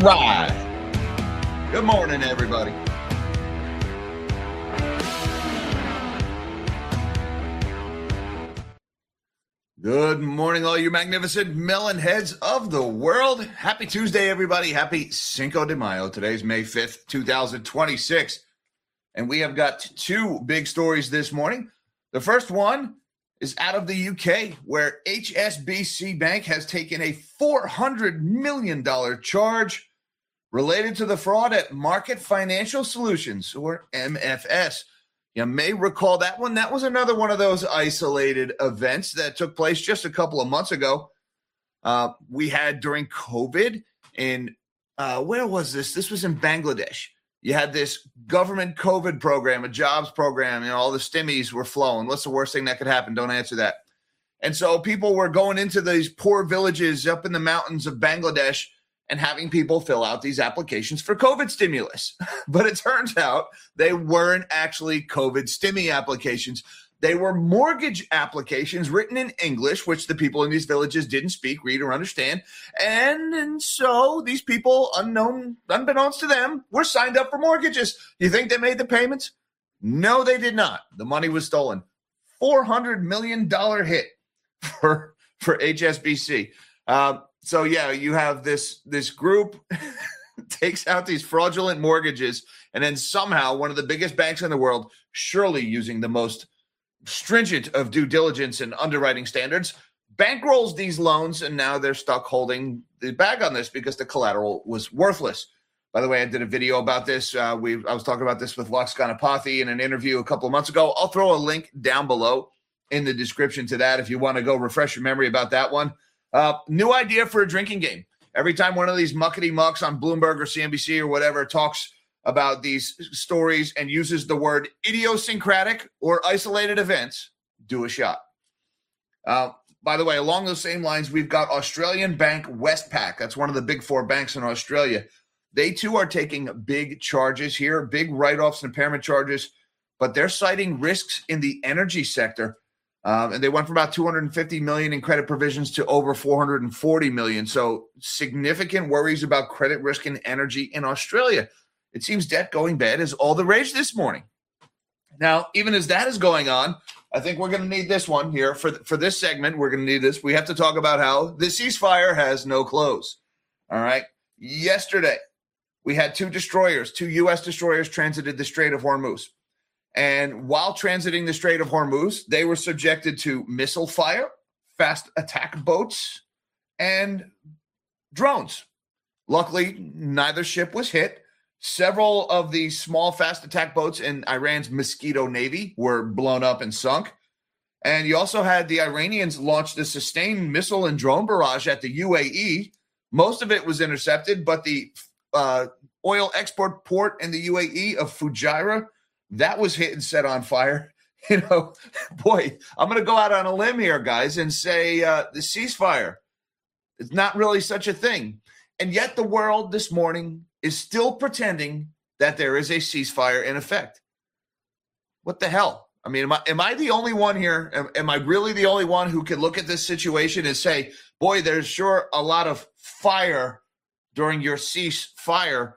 right. Good morning, everybody. Good morning, all you magnificent melon heads of the world. Happy Tuesday, everybody. Happy Cinco de Mayo. Today's May 5th, 2026. And we have got two big stories this morning. The first one is out of the UK, where HSBC Bank has taken a $400 million charge related to the fraud at Market Financial Solutions, or MFS. You may recall that one. That was another one of those isolated events that took place just a couple of months ago. We had during COVID in, where was this? This was in Bangladesh. You had this government COVID program, a jobs program, all the stimmies were flowing. What's the worst thing that could happen? Don't answer that. And so people were going into these poor villages up in the mountains of Bangladesh and having people fill out these applications for COVID stimulus. But it turns out they weren't actually COVID stimmy applications. They were mortgage applications written in English, which the people in these villages didn't speak, read, or understand. And so these people, unbeknownst to them, were signed up for mortgages. You think they made the payments? No, they did not. The money was stolen. $400 million hit for HSBC. So, yeah, you have this group takes out these fraudulent mortgages, and then somehow one of the biggest banks in the world, surely using the most stringent of due diligence and underwriting standards, bankrolls these loans, and now they're stuck holding the bag on this because the collateral was worthless. By the way, I did a video about this. I was talking about this with Lux Ganapathy in an interview a couple of months ago. I'll throw a link down below in the description to that if you want to go refresh your memory about that one. New idea for a drinking game. Every time one of these muckety-mucks on Bloomberg or CNBC or whatever talks about these stories and uses the word idiosyncratic or isolated events, do a shot. By the way, along those same lines, we've got Australian bank Westpac. That's one of the big four banks in Australia. They, too, are taking big charges here, big write-offs and impairment charges, but they're citing risks in the energy sector. And they went from about $250 million in credit provisions to over $440 million. So significant worries about credit risk and energy in Australia. It seems debt going bad is all the rage this morning. Now, even as that is going on, I think we're going to need this one here. For this segment, we're going to need this. We have to talk about how the ceasefire has no close. All right. Yesterday, we had two U.S. destroyers transited the Strait of Hormuz. And while transiting the Strait of Hormuz, they were subjected to missile fire, fast attack boats, and drones. Luckily, neither ship was hit. Several of the small fast attack boats in Iran's Mosquito Navy were blown up and sunk. And you also had the Iranians launch the sustained missile and drone barrage at the UAE. Most of it was intercepted, but the oil export port in the UAE of Fujairah, that was hit and set on fire. Boy, I'm going to go out on a limb here, guys, and say the ceasefire is not really such a thing. And yet the world this morning is still pretending that there is a ceasefire in effect. What the hell? I mean, am I the only one here? Am I really the only one who can look at this situation and say, boy, there's sure a lot of fire during your ceasefire?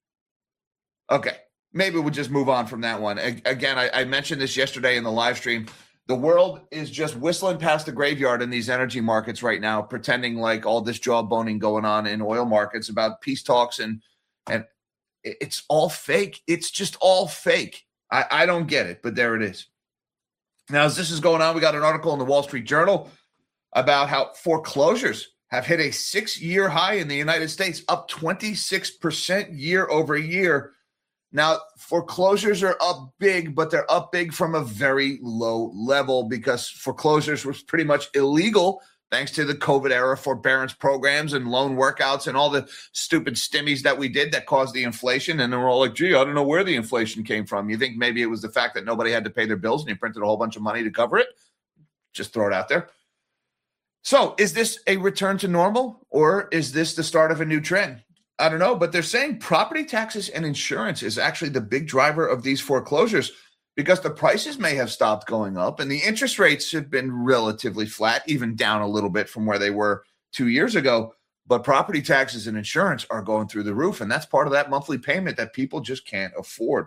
Okay. Maybe we'll just move on from that one. Again, I mentioned this yesterday in the live stream. The world is just whistling past the graveyard in these energy markets right now, pretending like all this jawboning going on in oil markets about peace talks, and it's all fake. It's just all fake. I don't get it, but there it is. Now, as this is going on, we got an article in the Wall Street Journal about how foreclosures have hit a 6-year high in the United States, up 26% year over year. Now, foreclosures are up big, but they're up big from a very low level because foreclosures was pretty much illegal thanks to the COVID era forbearance programs and loan workouts and all the stupid stimmies that we did that caused the inflation. And then we're all like, gee, I don't know where the inflation came from. You think maybe it was the fact that nobody had to pay their bills and you printed a whole bunch of money to cover it? Just throw it out there. So is this a return to normal, or is this the start of a new trend? I don't know, but they're saying property taxes and insurance is actually the big driver of these foreclosures because the prices may have stopped going up and the interest rates have been relatively flat, even down a little bit from where they were 2 years ago. but property taxes and insurance are going through the roof, and that's part of that monthly payment that people just can't afford.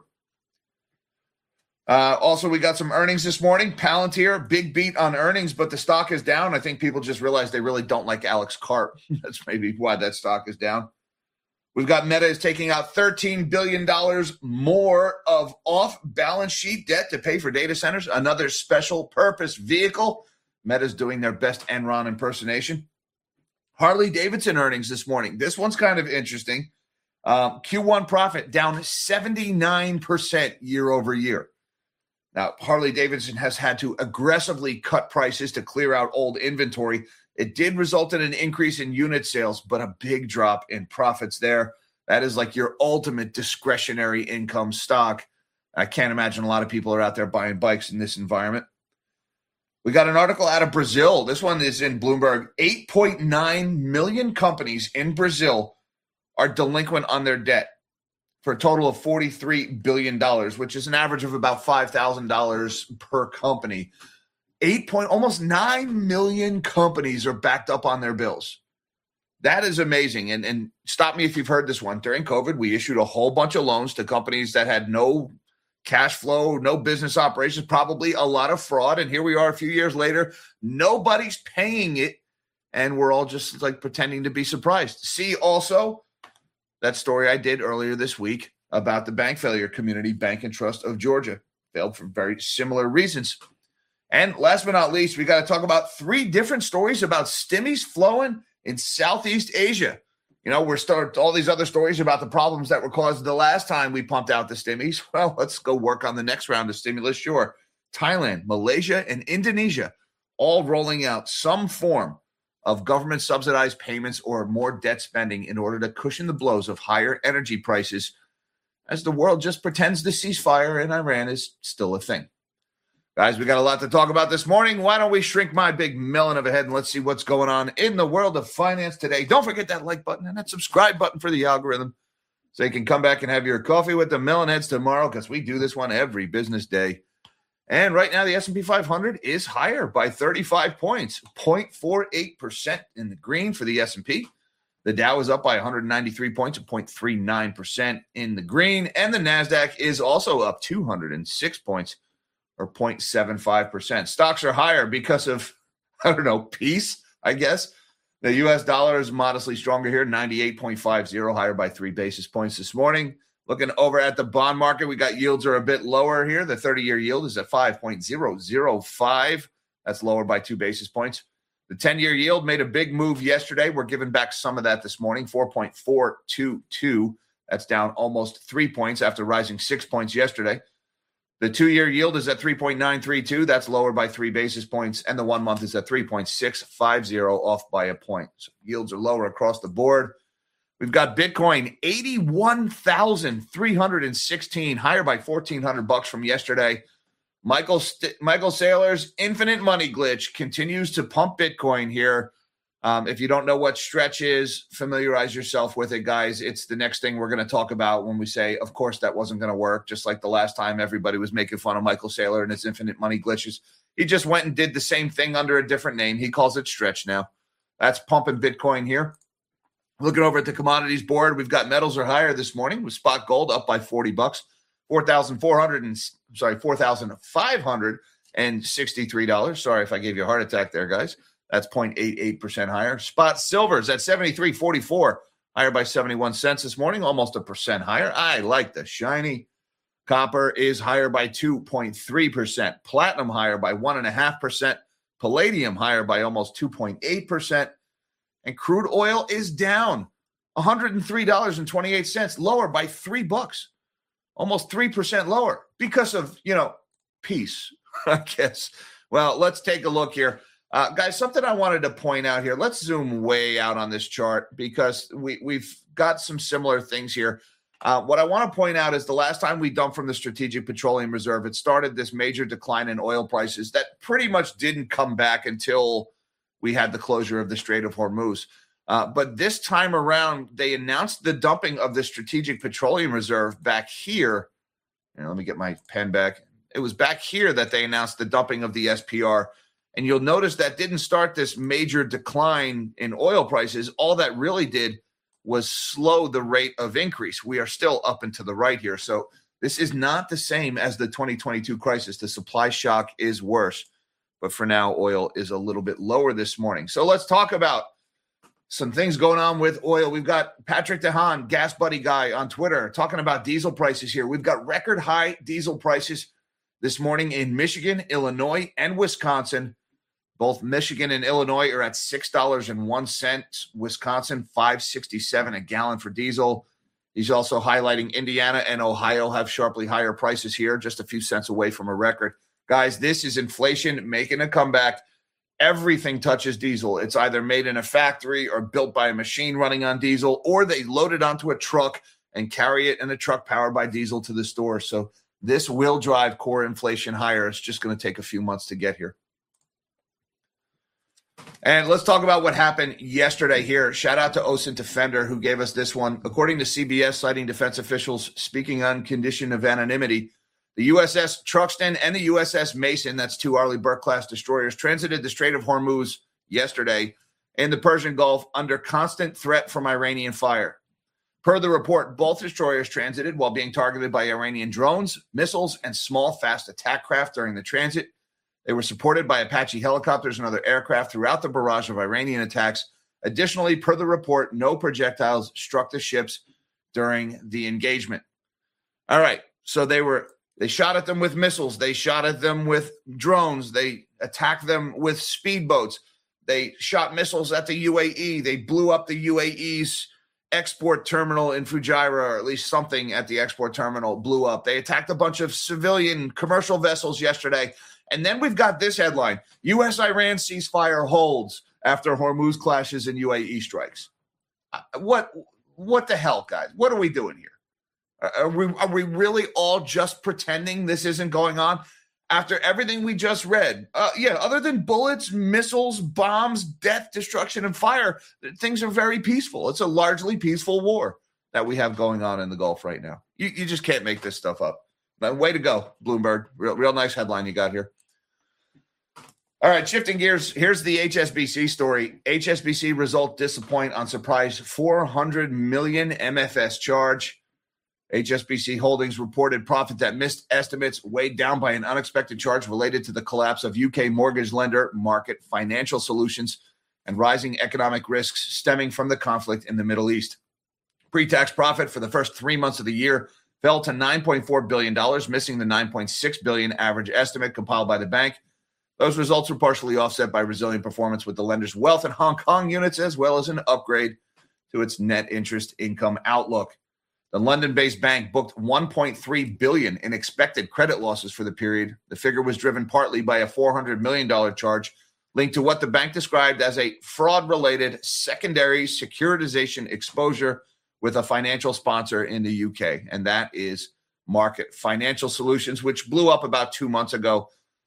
Also, we got some earnings this morning. Palantir, big beat on earnings, but the stock is down. I think people just realized they really don't like Alex Karp. That's maybe why that stock is down. We've got Meta is taking out $13 billion more of off-balance sheet debt to pay for data centers, another special purpose vehicle. Meta's doing their best Enron impersonation. Harley-Davidson earnings this morning. This one's kind of interesting. Q1 profit down 79% year over year. Now, Harley-Davidson has had to aggressively cut prices to clear out old inventory. It did result in an increase in unit sales, but a big drop in profits there. That is like your ultimate discretionary income stock. I can't imagine a lot of people are out there buying bikes in this environment. We got an article out of Brazil. This one is in Bloomberg. 8.9 million companies in Brazil are delinquent on their debt for a total of $43 billion, which is an average of about $5,000 per company. Almost 9 million companies are backed up on their bills. That is amazing. And stop me if you've heard this one. During COVID, we issued a whole bunch of loans to companies that had no cash flow, no business operations, probably a lot of fraud. And here we are a few years later, nobody's paying it. And we're all just like pretending to be surprised. See also that story I did earlier this week about the bank failure community, Bank and Trust of Georgia. Failed for very similar reasons. And last but not least, we got to talk about 3 different stories about stimmies flowing in Southeast Asia. You know, we're starting all these other stories about the problems that were caused the last time we pumped out the stimmies. Well, let's go work on the next round of stimulus. Sure. Thailand, Malaysia, and Indonesia all rolling out some form of government subsidized payments or more debt spending in order to cushion the blows of higher energy prices as the world just pretends the ceasefire in Iran is still a thing. Guys, we got a lot to talk about this morning. Why don't we shrink my big melon of a head and let's see what's going on in the world of finance today. Don't forget that like button and that subscribe button for the algorithm so you can come back and have your coffee with the melon heads tomorrow because we do this one every business day. And right now, the S&P 500 is higher by 35 points, 0.48% in the green for the S&P. The Dow is up by 193 points, 0.39% in the green. And the NASDAQ is also up 206 points, or 0.75%. Stocks are higher because of, peace, I guess. The U.S. dollar is modestly stronger here, 98.50, higher by 3 basis points this morning. Looking over at the bond market, we got yields are a bit lower here. The 30-year yield is at 5.005. That's lower by 2 basis points. The 10-year yield made a big move yesterday. We're giving back some of that this morning, 4.422. That's down almost 3 points after rising 6 points yesterday. The 2-year yield is at 3.932. That's lower by 3 basis points. And the 1 month is at 3.650, off by a point. So yields are lower across the board. We've got Bitcoin, 81,316, higher by $1,400 from yesterday. Michael Saylor's infinite money glitch continues to pump Bitcoin here. If you don't know what Stretch is, familiarize yourself with it, guys. It's the next thing we're going to talk about when we say, of course, that wasn't going to work, just like the last time everybody was making fun of Michael Saylor and his infinite money glitches. He just went and did the same thing under a different name. He calls it Stretch now. That's pumping Bitcoin here. Looking over at the commodities board, we've got metals are higher this morning with spot gold up by $40, $4,563. Sorry if I gave you a heart attack there, guys. That's 0.88% higher. Spot silver's at $73.44, higher by 71 cents this morning, almost 1% higher. I like the shiny. Copper is higher by 2.3%. Platinum higher by 1.5%. Palladium higher by almost 2.8%. And crude oil is down $103.28, lower by $3, almost 3% lower because of, peace, I guess. Well, let's take a look here. Guys, something I wanted to point out here. Let's zoom way out on this chart because we've got some similar things here. What I want to point out is the last time we dumped from the Strategic Petroleum Reserve, it started this major decline in oil prices that pretty much didn't come back until we had the closure of the Strait of Hormuz. But this time around, they announced the dumping of the Strategic Petroleum Reserve back here. And let me get my pen back. It was back here that they announced the dumping of the SPR. And you'll notice that didn't start this major decline in oil prices. All that really did was slow the rate of increase. We are still up and to the right here. So this is not the same as the 2022 crisis. The supply shock is worse. But for now, oil is a little bit lower this morning. So let's talk about some things going on with oil. We've got Patrick DeHaan, Gas Buddy guy on Twitter, talking about diesel prices here. We've got record high diesel prices this morning in Michigan, Illinois, and Wisconsin. Both Michigan and Illinois are at $6.01. Wisconsin, $5.67 a gallon for diesel. He's also highlighting Indiana and Ohio have sharply higher prices here, just a few cents away from a record. Guys, this is inflation making a comeback. Everything touches diesel. It's either made in a factory or built by a machine running on diesel, or they load it onto a truck and carry it in a truck powered by diesel to the store. So this will drive core inflation higher. It's just going to take a few months to get here. And let's talk about what happened yesterday here. Shout out to OSINT Defender who gave us this one. According to CBS, citing defense officials speaking on condition of anonymity, the USS Truxtun and the USS Mason, that's two Arleigh Burke-class destroyers, transited the Strait of Hormuz yesterday in the Persian Gulf under constant threat from Iranian fire. Per the report, both destroyers transited while being targeted by Iranian drones, missiles, and small, fast attack craft during the transit. They were supported by Apache helicopters and other aircraft throughout the barrage of Iranian attacks. Additionally, per the report, no projectiles struck the ships during the engagement. All right, so they shot at them with missiles. They shot at them with drones. They attacked them with speedboats. They shot missiles at the UAE. They blew up the UAE's export terminal in Fujairah, or at least something at the export terminal blew up. They attacked a bunch of civilian commercial vessels yesterday. And then we've got this headline: U.S.-Iran ceasefire holds after Hormuz clashes and UAE strikes. What the hell, guys? What are we doing here? Are we really all just pretending this isn't going on after everything we just read? Other than bullets, missiles, bombs, death, destruction, and fire, things are very peaceful. It's a largely peaceful war that we have going on in the Gulf right now. You just can't make this stuff up. Way to go, Bloomberg. Real nice headline you got here. All right, shifting gears. Here's the HSBC story. HSBC result disappoint on surprise $400 million MFS charge. HSBC Holdings reported profit that missed estimates, weighed down by an unexpected charge related to the collapse of UK mortgage lender Market Financial Solutions and rising economic risks stemming from the conflict in the Middle East. Pre-tax profit for the first 3 months of the year fell to $9.4 billion, missing the $9.6 billion average estimate compiled by the bank. Those results were partially offset by resilient performance with the lender's wealth and Hong Kong units, as well as an upgrade to its net interest income outlook. The London-based bank booked $1.3 billion in expected credit losses for the period. The figure was driven partly by a $400 million charge linked to what the bank described as a fraud-related secondary securitization exposure with a financial sponsor in the UK, and that is Market Financial Solutions, which blew up about 2 months ago.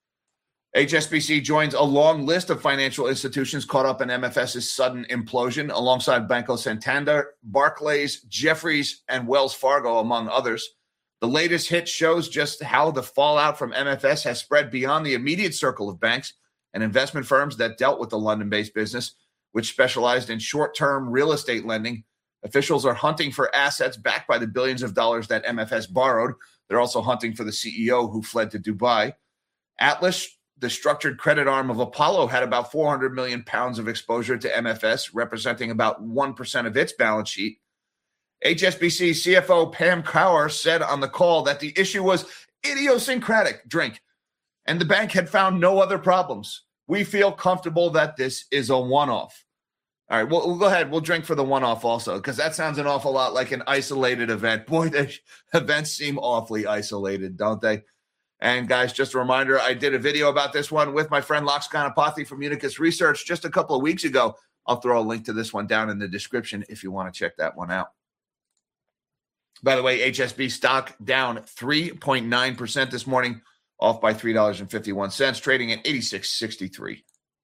HSBC joins a long list of financial institutions caught up in MFS's sudden implosion, alongside Banco Santander, Barclays, Jefferies, and Wells Fargo, among others. The latest hit shows just how the fallout from MFS has spread beyond the immediate circle of banks and investment firms that dealt with the London-based business, which specialized in short-term real estate lending. Officials are hunting for assets backed by the billions of dollars that MFS borrowed. They're also hunting for the CEO who fled to Dubai. Atlas, the structured credit arm of Apollo, had about 400 million pounds of exposure to MFS, representing about 1% of its balance sheet. HSBC CFO Pam Kaur said on the call that the issue was idiosyncratic, and the bank had found no other problems. We feel comfortable that this is a one-off. All right, we'll go ahead. We'll drink for the one-off also, because that sounds an awful lot like an isolated event. Boy, the events seem awfully isolated, don't they? And guys, just a reminder, I did a video about this one with my friend Lox Ganapathy from Unicus Research just a couple of weeks ago. I'll throw a link to this one down in the description if you want to check that one out. By the way, HSB stock down 3.9% this morning, off by $3.51, trading at 86.63.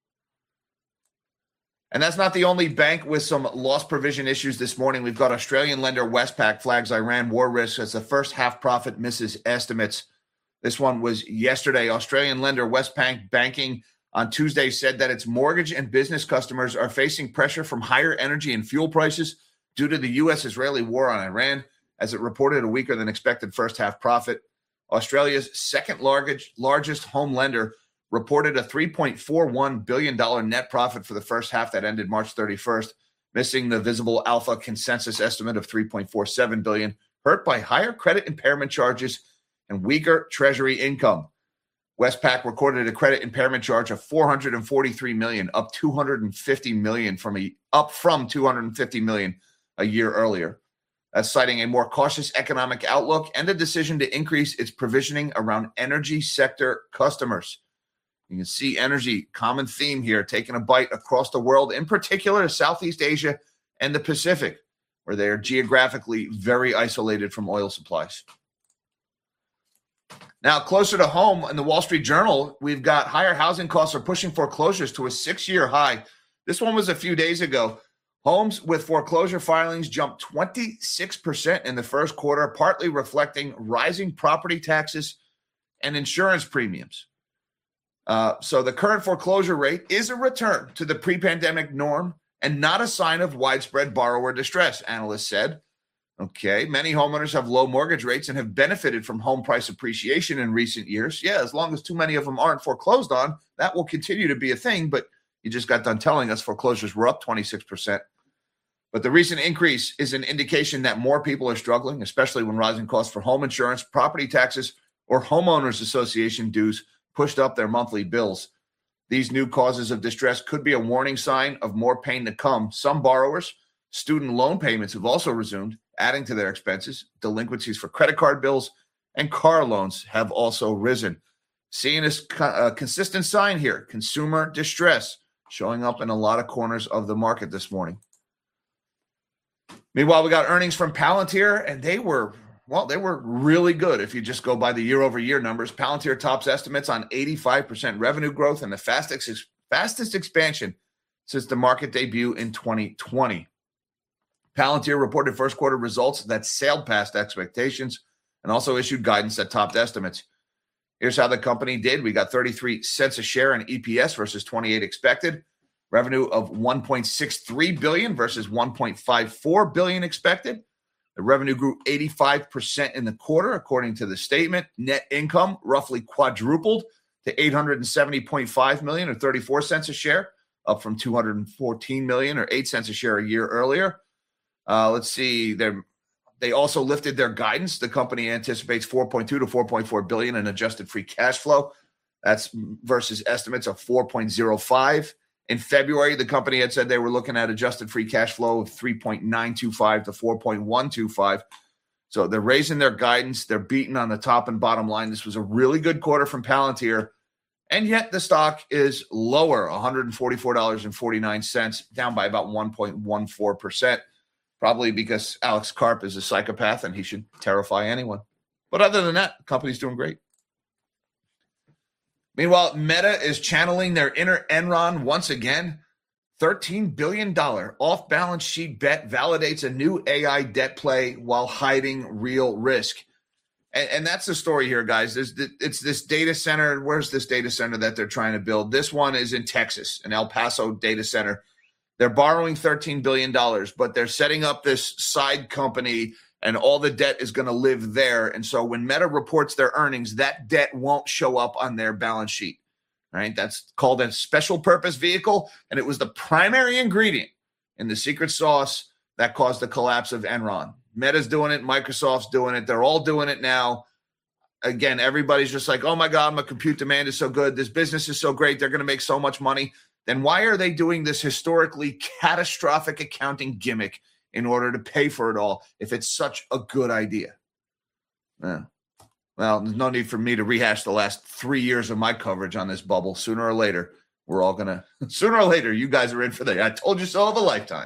And that's not the only bank with some loss provision issues this morning. We've got Australian lender Westpac flags Iran war risks as the first half profit misses estimates. This one was yesterday. Australian lender Westpac banking on Tuesday said that its mortgage and business customers are facing pressure from higher energy and fuel prices due to the U.S.-Israeli war on Iran, as it reported a weaker than expected first half profit. Australia's second largest home lender reported a $3.41 billion net profit for the first half that ended March 31st, missing the Visible Alpha consensus estimate of $3.47 billion, hurt by higher credit impairment charges and weaker Treasury income. Westpac recorded a credit impairment charge of $443 million, up $250 million from $250 million a year earlier. That's citing a more cautious economic outlook and a decision to increase its provisioning around energy sector customers. You can see energy, common theme here, taking a bite across the world, in particular Southeast Asia and the Pacific, where they are geographically very isolated from oil supplies. Now, closer to home in the Wall Street Journal, we've got higher housing costs are pushing foreclosures to a 6-year high. This one was a few days ago. Homes with foreclosure filings jumped 26% in the first quarter, partly reflecting rising property taxes and insurance premiums. So the current foreclosure rate is a return to the pre-pandemic norm and not a sign of widespread borrower distress, analysts said. Okay, many homeowners have low mortgage rates and have benefited from home price appreciation in recent years. Yeah, as long as too many of them aren't foreclosed on, that will continue to be a thing, but you just got done telling us foreclosures were up 26%. But the recent increase is an indication that more people are struggling, especially when rising costs for home insurance, property taxes, or homeowners association dues pushed up their monthly bills. These new causes of distress could be a warning sign of more pain to come. Some borrowers, student loan payments have also resumed, adding to their expenses. Delinquencies for credit card bills and car loans have also risen. Seeing a consistent sign here, consumer distress showing up in a lot of corners of the market this morning. Meanwhile, we got earnings from Palantir, and they were really good if you just go by the year-over-year numbers. Palantir tops estimates on 85% revenue growth and the fastest expansion since the market debut in 2020. Palantir reported first quarter results that sailed past expectations and also issued guidance that topped estimates. Here's how the company did. We got 33 cents a share in EPS versus 28 expected. Revenue of $1.63 billion versus $1.54 billion expected. The revenue grew 85% in the quarter, according to the statement. Net income roughly quadrupled to $870.5 million or 34 cents a share, up from $214 million or 8 cents a share a year earlier. Let's see. They also lifted their guidance. The company anticipates $4.2 to $4.4 billion in adjusted free cash flow. That's versus estimates of $4.05. In February, the company had said they were looking at adjusted free cash flow of $3.925 to $4.125. So they're raising their guidance. They're beating on the top and bottom line. This was a really good quarter from Palantir. And yet the stock is lower, $144.49, down by about 1.14%. Probably because Alex Karp is a psychopath and he should terrify anyone. But other than that, the company's doing great. Meanwhile, Meta is channeling their inner Enron once again. $13 billion off-balance sheet bet validates a new AI debt play while hiding real risk. And that's the story here, guys. It's this data center. Where's this data center that they're trying to build? This one is in Texas, an El Paso data center. They're borrowing $13 billion, but they're setting up this side company, and all the debt is going to live there. And so when Meta reports their earnings, that debt won't show up on their balance sheet. Right? That's called a special purpose vehicle, and it was the primary ingredient in the secret sauce that caused the collapse of Enron. Meta's doing it. Microsoft's doing it. They're all doing it now. Again, everybody's just like, oh, my God, my compute demand is so good. This business is so great. They're going to make so much money. Then why are they doing this historically catastrophic accounting gimmick in order to pay for it all if it's such a good idea? Well, there's no need for me to rehash the last 3 years of my coverage on this bubble. Sooner or later, you guys are in for the I told you so of a lifetime.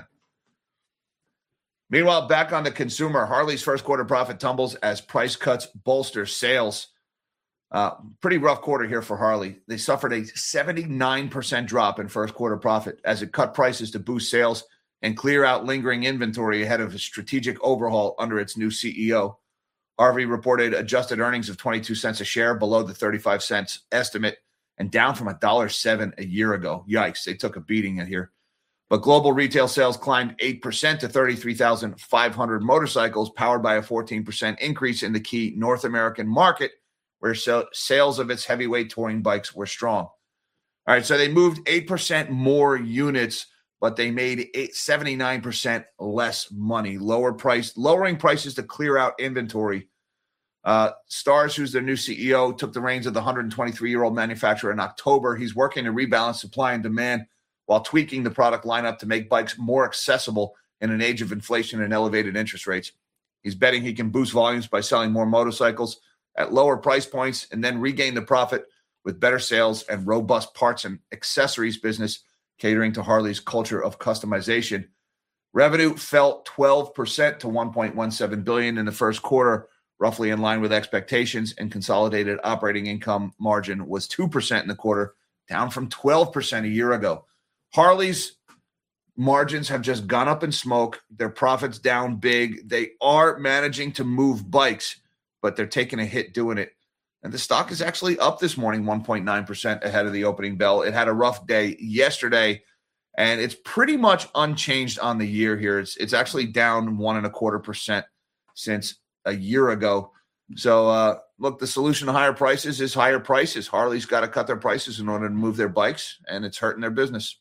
Meanwhile, back on the consumer, Harley's first quarter profit tumbles as price cuts bolster sales. Pretty rough quarter here for Harley. They suffered a 79% drop in first quarter profit as it cut prices to boost sales and clear out lingering inventory ahead of a strategic overhaul under its new CEO. Harvey reported adjusted earnings of 22 cents a share, below the 35 cents estimate. and down from $1.07 a year ago. Yikes, they took a beating in here. But global retail sales climbed 8% to 33,500 motorcycles, powered by a 14% increase in the key North American market, where sales of its heavyweight touring bikes were strong. All right, so they moved 8% more units, but they made 79% less money, lowering prices to clear out inventory. Stars, who's their new CEO, took the reins of the 123-year-old manufacturer in October. He's working to rebalance supply and demand while tweaking the product lineup to make bikes more accessible in an age of inflation and elevated interest rates. He's betting he can boost volumes by selling more motorcycles at lower price points and then regain the profit with better sales and robust parts and accessories business catering to Harley's culture of customization. Revenue fell 12% to $1.17 billion in the first quarter, roughly in line with expectations, and consolidated operating income margin was 2% in the quarter, down from 12% a year ago. Harley's margins have just gone up in smoke. Their profits down big. They are managing to move bikes, but they're taking a hit doing it. And the stock is actually up this morning, 1.9% ahead of the opening bell. It had a rough day yesterday, and it's pretty much unchanged on the year here. It's actually down 1.25% since a year ago. So, look, the solution to higher prices is higher prices. Harley's got to cut their prices in order to move their bikes, and it's hurting their business.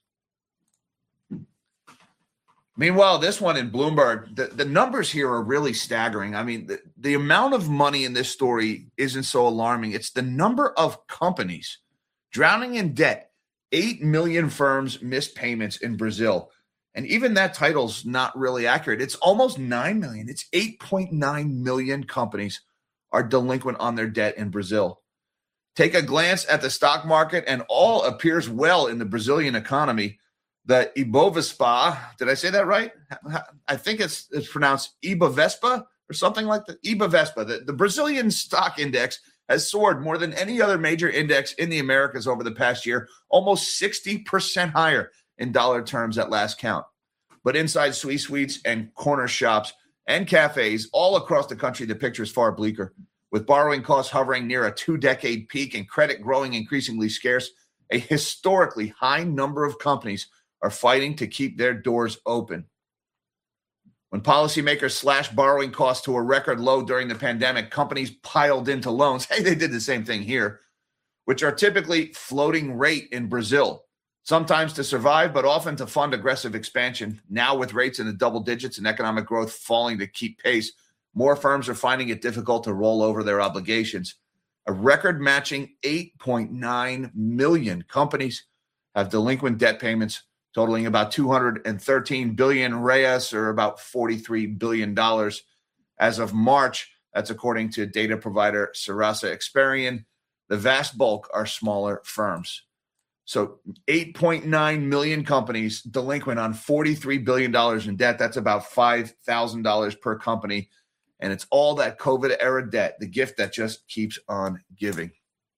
Meanwhile, this one in Bloomberg, the numbers here are really staggering. I mean, the amount of money in this story isn't so alarming. It's the number of companies drowning in debt. 8 million firms missed payments in Brazil. And even that title's not really accurate. It's almost 9 million. It's 8.9 million companies are delinquent on their debt in Brazil. Take a glance at the stock market and all appears well in the Brazilian economy. The Ibovespa, did I say that right? I think it's pronounced Ibovespa or something like that. Ibovespa, the Brazilian stock index has soared more than any other major index in the Americas over the past year, almost 60% higher in dollar terms at last count. But inside suites and corner shops and cafes all across the country, the picture is far bleaker. With borrowing costs hovering near a 2-decade peak and credit growing increasingly scarce, a historically high number of companies are fighting to keep their doors open. When policymakers slashed borrowing costs to a record low during the pandemic, companies piled into loans. Hey, they did the same thing here, which are typically floating rate in Brazil, sometimes to survive, but often to fund aggressive expansion. Now, with rates in the double digits and economic growth falling to keep pace, more firms are finding it difficult to roll over their obligations. A record-matching 8.9 million companies have delinquent debt payments totaling about 213 billion reais, or about $43 billion. As of March, that's according to data provider Serasa Experian. The vast bulk are smaller firms. So 8.9 million companies delinquent on $43 billion in debt. That's about $5,000 per company. And it's all that COVID-era debt, the gift that just keeps on giving.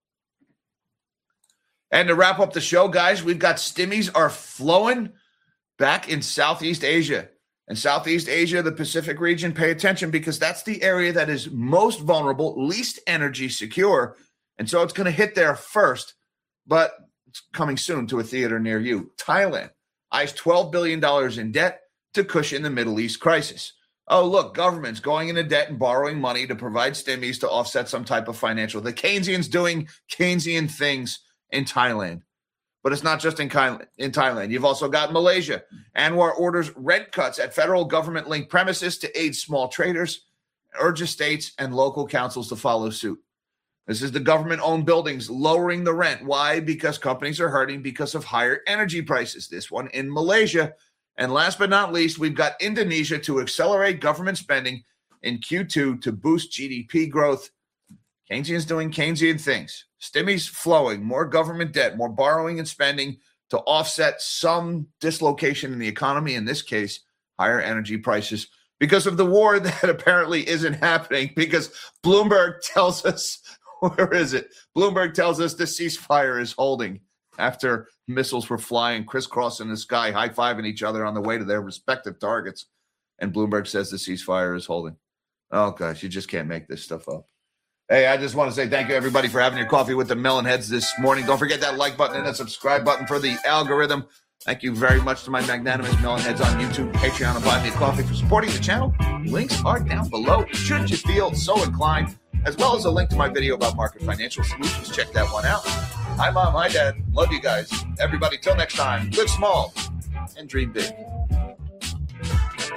And to wrap up the show, guys, we've got stimmies are flowing back in Southeast Asia. And Southeast Asia, the Pacific region, pay attention because that's the area that is most vulnerable, least energy secure. And so it's going to hit there first, but it's coming soon to a theater near you. Thailand eyes $12 billion in debt to cushion the Middle East crisis. Oh, look, government's going into debt and borrowing money to provide stimmies to offset some type of financial. The Keynesians doing Keynesian things in Thailand. But it's not just in Thailand. You've also got Malaysia. Anwar orders rent cuts at federal government-linked premises to aid small traders, urges states and local councils to follow suit. This is the government-owned buildings lowering the rent. Why? Because companies are hurting because of higher energy prices. This one in Malaysia. And last but not least, we've got Indonesia to accelerate government spending in Q2 to boost GDP growth. Keynesians doing Keynesian things. Stimmies flowing, more government debt, more borrowing and spending to offset some dislocation in the economy, in this case, higher energy prices, because of the war that apparently isn't happening, because Bloomberg tells us, where is it? Bloomberg tells us the ceasefire is holding after missiles were flying crisscross in the sky, high-fiving each other on the way to their respective targets. And Bloomberg says the ceasefire is holding. Oh, gosh, you just can't make this stuff up. Hey, I just want to say thank you, everybody, for having your coffee with the Melonheads this morning. Don't forget that like button and that subscribe button for the algorithm. Thank you very much to my magnanimous Melonheads on YouTube, Patreon, and Buy Me a Coffee for supporting the channel. Links are down below, should you feel so inclined, as well as a link to my video about market financial solutions. Check that one out. Hi, Mom. Hi, Dad. Love you guys. Everybody, till next time, live small and dream big.